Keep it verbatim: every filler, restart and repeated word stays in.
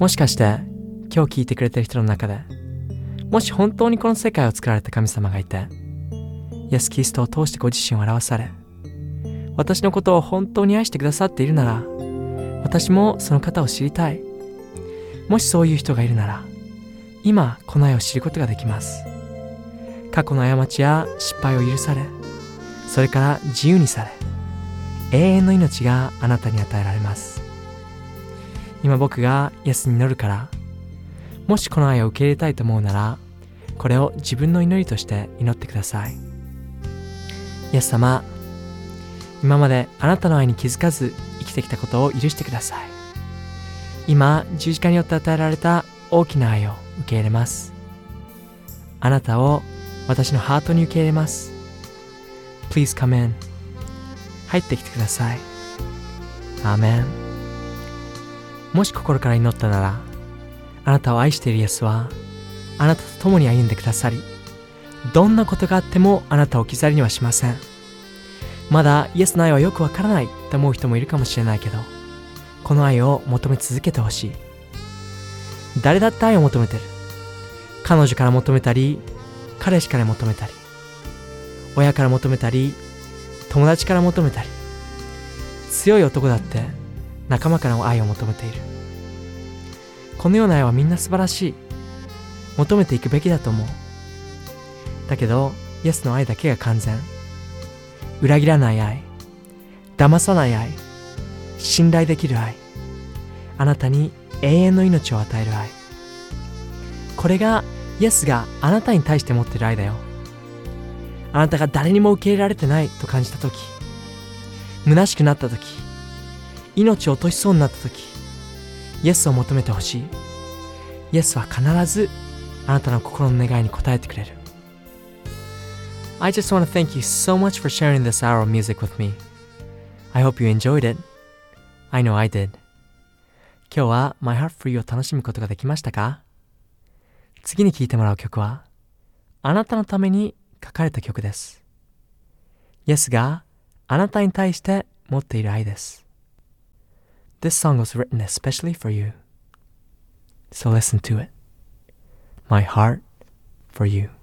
もしかして今日聞いてくれてる人の中で、もし本当にこの世界を作られた神様がいて、イエス・キリストを通してご自身を表され、私のことを本当に愛してくださっているなら、私もその方を知りたい。もしそういう人がいるなら、今この愛を知ることができます。過去の過ちや失敗を許され、それから自由にされ、永遠の命があなたに与えられます。今僕がイエスに祈るから、もしこの愛を受け入れたいと思うなら、これを自分の祈りとして祈ってください。イエス様、今まであなたの愛に気づかず生きてきたことを許してください。今、十字架によって与えられた大きな愛を受け入れます。あなたを私のハートに受け入れます。Please come in. 入ってきてください。アーメン。もし心から祈ったなら、あなたを愛しているイエスは、あなたと共に歩んでくださり、どんなことがあってもあなたを置き去りにはしません。まだイエスの愛はよくわからないと思う人もいるかもしれないけど、この愛を求め続けてほしい。誰だって愛を求めてる。彼女から求めたり、彼氏から求めたり、親から求めたり、友達から求めたり、強い男だって仲間からの愛を求めている。このような愛はみんな素晴らしい。求めていくべきだと思う。だけど、イエスの愛だけが完全。裏切らない愛、騙さない愛、信頼できる愛、あなたに永遠の命を与える愛。これがイエスがあなたに対して持っている愛だよ。あなたが誰にも受け入れられてないと感じたとき、虚しくなったとき、命を落としそうになったとき、イエスを求めてほしい。イエスは必ずあなたの心の願いに応えてくれる。I just want to thank you so much for sharing this hour of music with me. I hope you enjoyed it. I know I did. 今日は My Heart for You を楽しむことができましたか？次に聴いてもらう曲は、あなたのために書かれた曲です。イエスがあなたに対して持っている愛です。This song was written especially for you. So listen to it. My Heart for You.